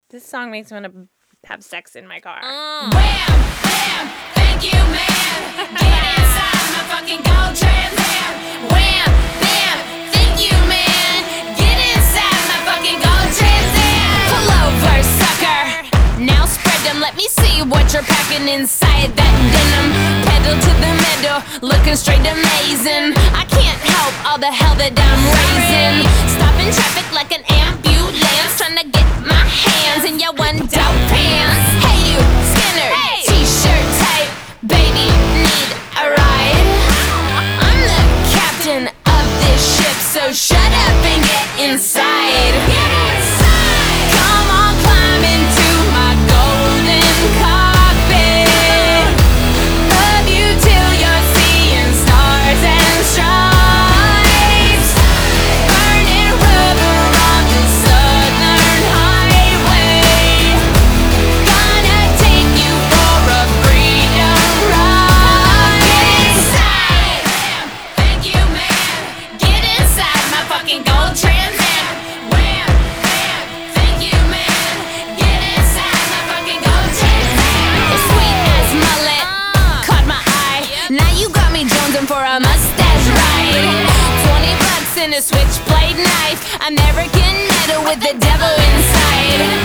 This song makes me want to have sex in my car. Wham, bam, thank you, man. Get inside my fucking gold Trans Am. Wham, bam, thank you, man. Get inside my fucking gold Trans Am. Pull over, sucker. Now spread them. Let me see what you're packing inside that denim. Pedal to the meadow, looking straight amazing. I can't help all the hell that I'm raising. Stopping traffic like an ambulance, trying to get my hands in your one dope pants. Hey you, Skinner, t-shirt type, baby, need a ride? I'm the captain of this ship, so shut up and get inside. Get inside. Come on, climb into my golden cockpit. Love you till you're seeing stars and stripes. Burning rubber on the southern highway. Gonna take you for a freedom ride. Get inside. Thank you, man. Get inside my fucking gold Trans Am. Wham, bam, thank you, man. Get inside my fucking gold Trans Am. It's sweet as mullet, caught my eye. Now you got me jonesing for a mustache ride. $20 and a switchblade knife. American metal with the devil inside.